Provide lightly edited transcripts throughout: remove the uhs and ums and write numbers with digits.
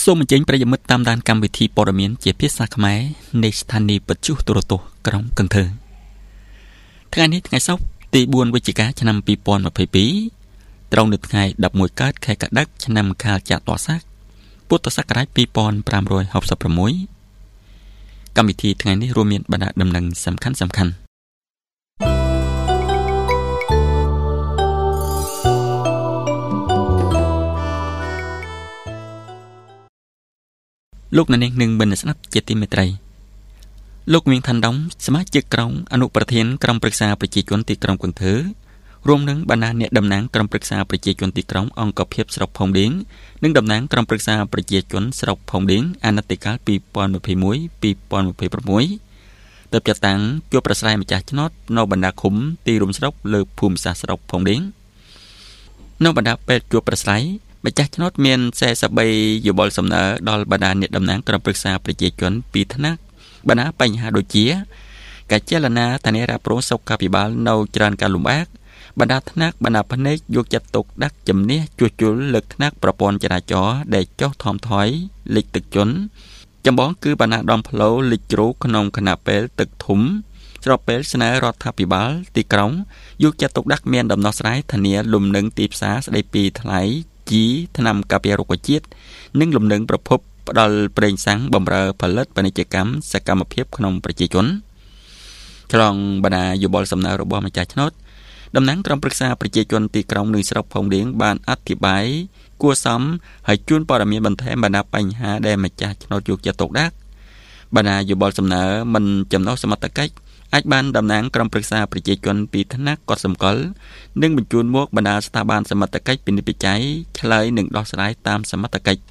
សូមអញ្ជើញប្រិយមិត្តតាមដានកម្មវិធីព័ត៌មានជាភាសាខ្មែរនៃស្ថានីយ៍បច្ចុប្បន្នទូរទស្សន៍ក្រុងកន្ធើថ្ងៃនេះថ្ងៃសុក្រទី4វិច្ឆិកាឆ្នាំ2022ត្រូវនៅថ្ងៃ11កើតខែកក្តឹកឆ្នាំខាលចត្វាស័កពុទ្ធសករាជ2566កម្មវិធីថ្ងៃនេះរួមមានបណ្ដាដំណឹងសំខាន់លោកអ្នកនាងនឹងបានស្ដាប់ជាទីមេត្រីលោកវៀងថាន់ដំសមាជិកក្រុមអនុប្រធានក្រុមប្រឹក្សាប្រជាជនទីក្រុងកន្ធើរួមនឹងបណ្ដាអ្នកតំណាងក្រុមប្រឹក្សាប្រជាជនទីក្រុងអង្គភាពស្រុកផុងឌីងនិងតំណាងក្រុមប្រឹក្សាប្រជាជនស្រុកផុងឌីងអាណត្តិកាល2021-2026 ទើបចាត់តាំងជួបប្រស្រ័យម្ចាស់ឆ្នោតនៅបណ្ដាឃុំទីរួមស្រុកលើភូមិសាស្ត្រស្រុកផុងឌីងនៅបណ្ដាពេទ្យជួបប្រស្រ័យម្ចាស់ឆ្នោតមាន43យោបល់សំណើដល់បណ្ដាអ្នកតំណាងក្រុមប្រឹក្សាប្រជាជនពីថ្នាក់បណ្ដាបញ្ហាដូចជាការចលនាធានារ៉ាប់រងសុខាភិបាលនៅច្រើនការលំបាកបណ្ដាថ្នាក់បណ្ដាផ្នែកយកចិត្តទុកដាក់ជំនះជួសជុលលើកថ្នាក់ប្រព័ន្ធចរាចរណ៍ដែលចុះថមថយលិចទឹកជន់ចម្បងគឺបណ្ដាដងផ្លូវលិចជ្រោកក្នុងគណៈពេលទឹកធំស្របពេលស្នើរដ្ឋាភិបាលទីក្រុងយកចិត្តទុកដាក់មានដំណោះស្រាយធានាលំនឹងទីផ្សារស្ដីពីថ្លៃជីថ្នាំការពាររុក្ខជាតិនិងលំនឹងប្រភពផ្ដល់ប្រេងសាំងបម្រើផលិតពាណិជ្ជកម្មសកម្មភាពក្នុងប្រជាជនឆ្លងបណ្ដាយោបល់សំណើរបស់ម្ចាស់ឆ្នោតតំណាងក្រុមប្រឹក្សាប្រជាជនទីក្រុងនៅស្រុកផុងឌីងបានអធិប្បាយគួរសមហើយជូនព័ត៌មានបន្ថែមបណ្ដាបញ្ហាដែលម្ចាស់ឆ្នោតយកចិត្តទុកដាក់បណ្ដាយោបល់សំណើមិនចំណុះសមត្ថកិច្ចអាចបានតំណាងក្រុមប្រឹក្សាប្រជាជនពីថ្នាក់កត់សម្គាល់និងបញ្ជូនមកបណ្ដាស្ថាប័នសមត្ថកិច្ចពិនិត្យវិច័យឆ្លើយនិងដោះស្រាយតាមសមត្ថកិច្ច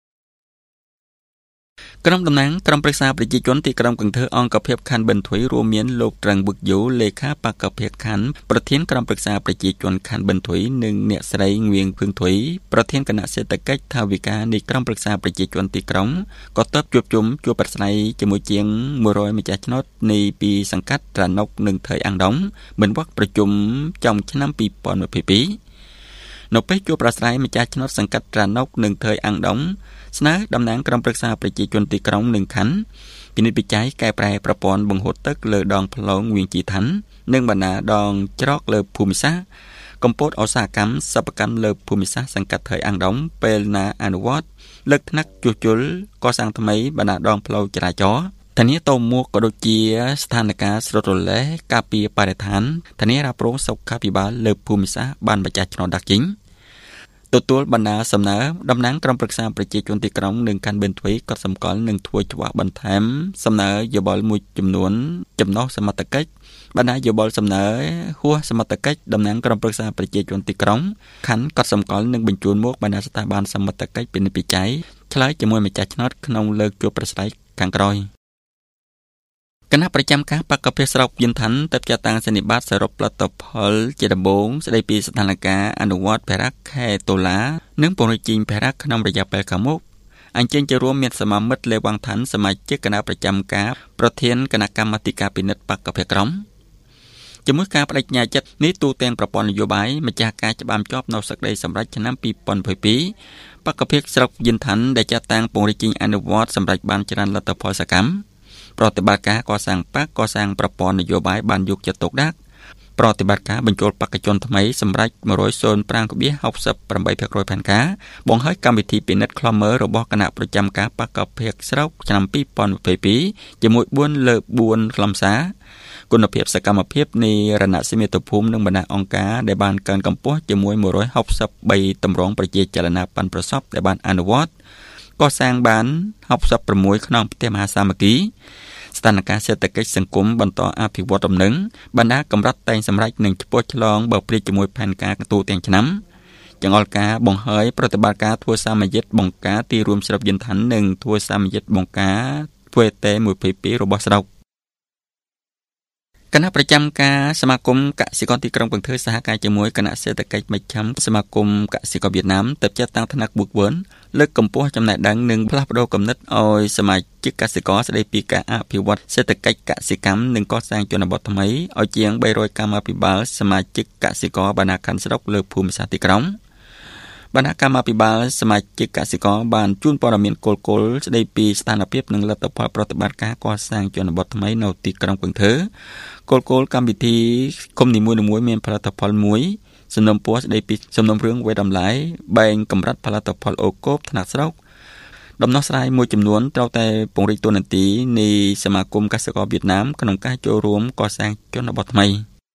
ក្រុមតំណាងក្រុមប្រឹក្សាប្រជាជនទីក្រុងកន្ធើអង្គភាពខណ្ឌប៊ិនធុយរួមមានលោកត្រឹងវឹកយូលេខាបកភិខណ្ឌប្រធានក្រុមប្រឹក្សាប្រជាជនខណ្ឌប៊ិនធុយនិងអ្នកស្រីងវៀងភឿងធុយប្រធានគណៈសេដ្ឋកិច្ចថាវិការនៃក្រុមប្រឹក្សាប្រជាជនទីក្រុងក៏តបជួបជុំជួបប្រស្រ័យជាមួយជាង100ម្ចាស់ឆ្នោតនៃពីសង្កាត់ត្រាណុកនិងថៃអាំងដុងមិនវត្តប្រជុំចំឆ្នាំ2022នៅពេលជួបប្រស្រ័យម្ចាស់ឆ្នោតសង្កាត់ត្រាណុកនិងថៃអាំងដុងស្នើតំណាងក្រុមប្រឹក្សាប្រជាជនទីក្រុងនិងខណ្ឌពិនិត្យវិច័យកែប្រែប្រព័ន្ធបង្ហូរទឹកលើដងផ្លូវវៀងជីឋាននិងបណ្ដាដងច្រកលើភូមិសាស្ត្រកម្ពុជាឧស្សាហកម្មសិប្បកម្មលើភូមិសាស្ត្រសង្កាត់ថៃអាំងដុងពេលណាអនុវត្តលើកថ្នាក់ជួសជុលកសាងថ្មីបណ្ដាដងផ្លូវចរាចរណ៍ធានាតមួកក៏ដូចជាស្ថានភាពស្រោតរលេះការពារបរិស្ថានធានារ៉ាប់រងសុខាភិបាលលើភូមិសាស្ត្របានម្ចាស់ឆ្នោតដាក់ចេញទទួលបណ្ដាសំណើតំណាងក្រុមប្រឹក្សាប្រជាជនទីក្រុងនិងខណ្ឌប៊ិនទ្វីក៏សម្គាល់នឹងធ្វើច្បាប់បន្ថែមសំណើយោបល់មួយចំនួនចំណុះសមត្ថកិច្ចបណ្ដាយោបល់សំណើហួសសមត្ថកិច្ចតំណាងក្រុមប្រឹក្សាប្រជាជនទីក្រុងខណ្ឌក៏សម្គាល់នឹងបញ្ជូនមកបណ្ដាស្ថាប័នសមត្ថកិច្ចពិនិត្យវិច័យឆ្លើយជាមួយម្ចាស់ឆ្នោតក្នុងលើកជួបប្រស្រ័យខាងក្រោយគណៈប្រចាំការបកភិស្រុកយិនឋានទៅចាត់តាំងសន្និបាតសរុបផលិតផលជាដំបូងស្ដីពីស្ថានភាពអនុវត្តភារៈខែតុលានិងពង្រីកជីងភារៈក្នុងរយៈពេលខាងមុខអញ្ជើញចូលរួមមានសមាមិត្តលេវ៉ាងឋានសមាជិកគណៈប្រចាំការប្រធានគណៈកម្មាធិការពិនិត្យបកភិក្រុមជាមួយការបដិញ្ញាចិត្តនេះទូទាំងប្រព័ន្ធនយោបាយម្ចាស់ការច្បាមជាប់នៅសេចក្តីសម្រេចឆ្នាំ2022បកភិស្រុកយិនឋានដែលចាត់តាំងពង្រីកជីងអនុវត្តសម្រេចបានច្រើនលទ្ធផលសកម្មប្រតិបត្តិការកសាងបកកសាងប្រព័ន្ធនយោបាយបានយកចិត្តទុកដាក់ប្រតិបត្តិការបញ្ចូលបេក្ខជនថ្មីសម្រាប់ 105.68% ផែនការបង្ហើយកម្មវិធីពិនិត្យខ្លមមើលរបស់គណៈប្រចាំការបកភិស្រុកឆ្នាំ2022ជាមួយ4លើ4ខ្លឹមសារគុណភាពសកម្មភាពនៃរណសិមិតភូមិនិងបណ្ដាអង្គការដែលបានកើនកម្ពស់ជាមួយ163តម្រងប្រជាចលនាប៉ាន់ប្រសពដែលបានអនុវត្តកសាងបាន66ក្នុងផ្ទះមហាសាមគ្គីស្ថានភាពសេដ្ឋកិច្ចសង្គមបន្តអភិវឌ្ឍដំណឹងបណ្ដាកម្រិតតែងសម្រេចនឹងឆ្ពោះឆ្លងបើព្រៀបជាមួយផែនការទូទាំងឆ្នាំចង្អុលការបង្ហើយប្រតិបត្តិការធ្វើសាមយិត្តបង្ការទីរួមស្រុកយិនឋាននិងធ្វើសាមយិត្តបង្ការធ្វើតេ122របស់ស្រុកគណៈប្រចាំការសមាគមកសិករទីក្រុងកន្ធើសហការជាមួយគណៈសេដ្ឋកិច្ចមជ្ឈិមសមាគមកសិករវៀតណាមទៅចាត់តាំងថ្នាក់ប៊ូកវឿនលើកកម្ពស់ចំណេះដឹងនិងផ្លាស់ប្តូរគំនិតឲ្យសមាជិកកសិករស្ដីពីការអភិវឌ្ឍសេដ្ឋកិច្ចកសិកម្មនិងកសាងជនបទថ្មីឲ្យជាង300កម្មាភិបាលសមាជិកកសិករបណ្ដាខណ្ឌស្រុកលើភូមិសាស្ត្រទីក្រុងបណ្ដាកម្មាភិបាលសមាជិកកសិករបានជូនព័ត៌មានគោលស្ដីពីស្ថានភាពនិងលទ្ធផលប្រតិបត្តិការកសាងជនបទថ្មីនៅទីក្រុងកឹងធើគោលកម្មវិធីគុំនីមួយៗមានផលិតផលមួយសំណុំពរស្ដីពីសំណុំរឿងវេតម្លៃបែងកម្រិតផលិតផលអូកូបថ្នាក់ស្រុកដំណោះស្រាយមួយចំនួនត្រូវតែពង្រីកតួនាទីនៃសមាគមកសិករវៀតណាមក្នុងការចូលរួមកសាងជនបទថ្មី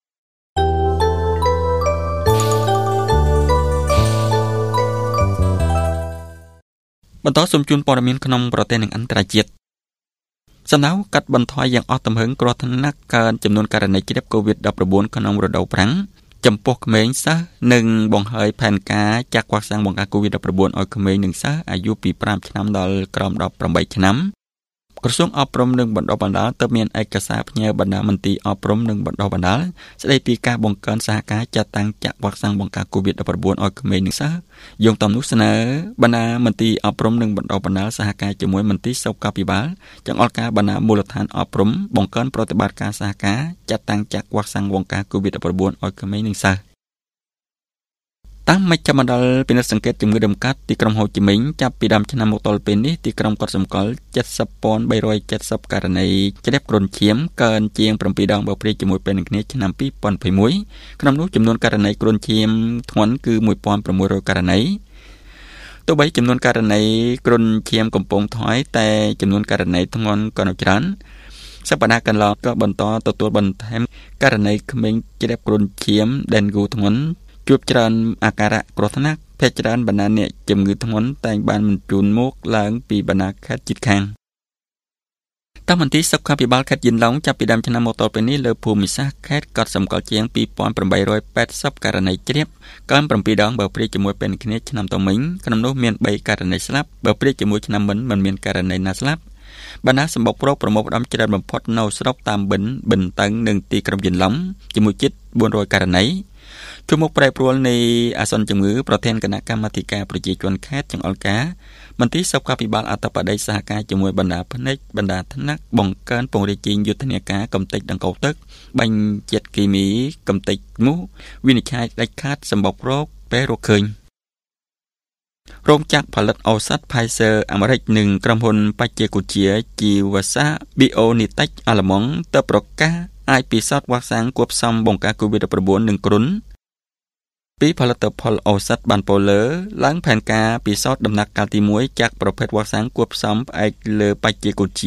បន្តសូមជូនព័ត៌មានក្នុងប្រទេសនិងអន្តរជាតិសម្ដៅកាត់បន្ថយយ៉ាងអស់ទំហឹងគ្រោះថ្នាក់កើនចំនួនករណីជ្រាប COVID-19 ក្នុងរដូវប្រាំងចំពោះក្មេងសិស្សនិងបង្ហើយផែនការចាក់វ៉ាក់សាំងបង្ការ COVID-19 ឲ្យក្មេងនិងសិស្សអាយុពី5ឆ្នាំដល់ក្រោម18ឆ្នាំក្រសួងអប់រំនិងបណ្ដុះបណ្ដាលទើបមានឯកសារផ្ញើបណ្ដាមន្ទីរអប់រំនិងបណ្ដុះបណ្ដាលស្ដីពីការបង្កើនសហការចាត់តាំងចាក់វ៉ាក់សាំងបង្ការ COVID-19 ឲ្យក្មេងនិងសិស្សយោងតាមនោះស្នើបណ្ដាមន្ទីរអប់រំនិងបណ្ដុះបណ្ដាលសហការជាមួយមន្ទីរសុខាភិបាលចង្អុលការបណ្ដាមូលដ្ឋានអប់រំបង្កើនប្រតិបត្តិការសហការចាត់តាំងចាក់វ៉ាក់សាំងបង្ការ COVID-19 ឲ្យក្មេងនិងសិស្សតាមមជ្ឈមណ្ឌលពិនិត្យសង្កេតជំងឺដង្កាត់ទីក្រុងហូជីមិញចាប់ពីដើមឆ្នាំមកទល់ពេលនេះទីក្រុងកត់សម្គាល់ 70,370 ករណីជ្រាបគ្រុនឈាមកើនជាង7ដងបើប្រៀបជាមួយពេលនឹងគ្នាឆ្នាំ2021ក្នុងនោះចំនួនករណីគ្រុនឈាមធ្ងន់គឺ 1,600 ករណីទោះបីចំនួនករណីគ្រុនឈាមកំពុងថយតែចំនួនករណីធ្ងន់ក៏នៅច្រើនសប្តាហ៍កន្លងក៏បន្តទទួលបន្ថែមករណីក្មេងជ្រាបគ្រុនឈាមដេនហ្គូធ្ងន់ជួបច្រើនអាការៈគ្រោះថ្នាក់ភ័យច្រើនបណ្ដាអ្នកជំងឺធ្ងន់តែងបានបញ្ជូនមកឡើងពីបណ្ដាខេត្តជិតខាងតាមមន្ទីរសុខាភិបាលខេត្តយិនឡុងចាប់ពីដើមឆ្នាំមកទល់ពេលនេះលើភូមិសាស្ត្រខេត្តកត់សម្គាល់ជាង 2,880 ករណីជ្រាបកើន7ដងបើប្រៀបជាមួយពេលគ្នាឆ្នាំទៅមិញក្នុងនោះមាន3ករណីស្លាប់បើប្រៀបជាមួយឆ្នាំមុនមិនមានករណីណាស្លាប់បណ្ដាសម្បុកប្រមូលផ្ដុំច្រើនបំផុតនៅស្រុកតាមបិណ្ឌបិណ្ឌតឹងនិងទីក្រុងយិនឡុងជាមួយជិត400ករណីជួបមុខប្រែប្រួលនៃអាសន្នជំងឺប្រធានគណៈកម្មាធិការប្រជាជនខេត្តចង្អុលការមន្ទីរសុខាភិបាលអត្តបតីសហការជាមួយបណ្ដាភ្នែកបណ្ដាថ្នាក់បង្កើនពង្រីកជាងយុទ្ធនាការកំទេចដង្កូវទឹកបាញ់ជាតិគីមីកំទេចមូសវិនិច្ឆ័យដាច់ខាតសម្បុករោគពេលរកឃើញរោងចក្រផលិតឱសថ Pfizer អាមេរិកនិងក្រុមហ៊ុនបច្ចេកវិទ្យាជីវសាស្ត្រ Bionitech អាល្លឺម៉ង់ទៅប្រកាសអាចពិសោធន៍វ៉ាក់សាំងគួបផ្សំបង្ការ COVID-19 និងគ្រុនពីផលិតផលឱសថបានពោលលើឡើងផែនការពិសោធន៍ដំណាក់កាលទី1ចាក់ប្រភេទវ៉ាក់សាំងគួបផ្សំផ្អែកលើបច្ចេកវិទ្យា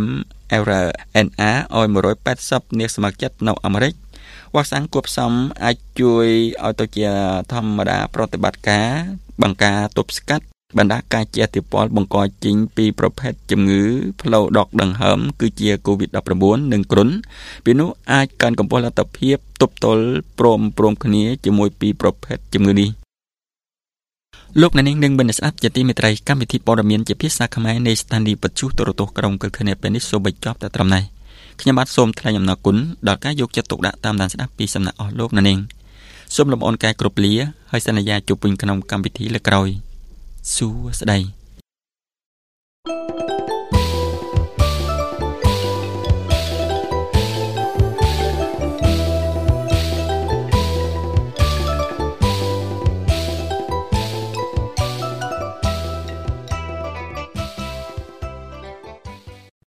mRNA ឲ្យ180អ្នកស្ម័គ្រចិត្តនៅអាមេរិកវ៉ាក់សាំងគួបផ្សំអាចជួយឲ្យទៅជាធម្មតាប្រតិបត្តិការបង្ការទប់ស្កាត់បណ្ដាការជះឥទ្ធិពលបង្កចេញពីប្រភេទជំងឺផ្លូវដកដង្ហើមគឺជា COVID-19 និងគ្រុនពីនោះអាចកើនកម្ពស់លទ្ធភាពទប់ទល់ព្រមគ្នាជាមួយពីរប្រភេទជំងឺនេះលោកអ្នកនាងនឹងបានស្ដាប់ជាទីមេត្រីកម្មវិធីព័ត៌មានជាភាសាខ្មែរនៃស្ថានីយ៍វិទ្យុទូរទស្សន៍ក្រុងកឹកធនីពេលនេះសូមបញ្ចប់តែត្រឹមនេះខ្ញុំបាទសូមថ្លែងអំណរគុណដល់ការយកចិត្តទុកដាក់តាមដានស្ដាប់ពីសំណាក់អស់លោកអ្នកនាងសូមលំអរកាយគ្រប់លាហើយសន្យាជួបវិញក្នុងកម្មវិធីលើកក្រោយសួស្ដី